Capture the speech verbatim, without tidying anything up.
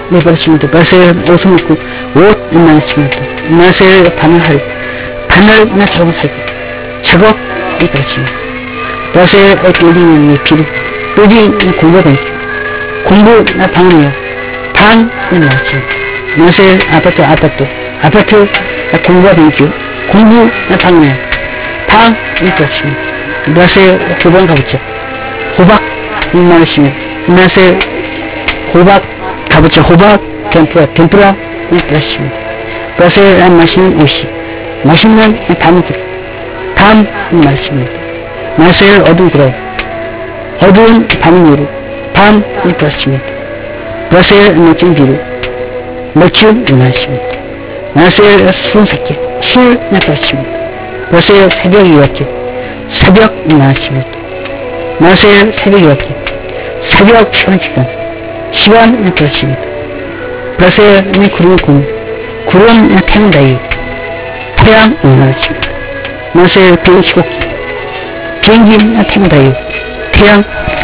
내버렸습니다. 브라셀 옷을 먹고 옷 말했습니다. 브라셀 바늘 바늘 나 작업 살고 작업 내버렸습니다. 브라셀 빌딩 빌딩 빌딩 공부 뱅 공부 나 방이에요. 방 말했습니다. 브라셀 아파트 아파트 아파트 나 공부가 뱅 공부 나 방이에요. 방 내버렸습니다. 브라셀 호박 가보자. 호박 말했습니다. 브라셀 호박 가보자. 호박 템프라 템프라 내버렸습니다. 브라셀 맛있는 옷이 맛있는 담들 담 말씀입니다. 브라셀 어두운 그래 어두운 밤으로 밤 내버렸습니다. 브라셀 멋진 비로 멋진 말씀입니다. 브라셀 술새끼 술 내버렸습니다. 브라셀 새벽이 왔지 새벽 말씀입니다. 브라셀 새벽이 왔지 새벽 시간 시간 시간 내버렸습니다. 브라셀 내 구름 구름 구름 내 태양 다이 태양 말씀입니다. 브라셀 비행기 비행기 내 태양 다이 태양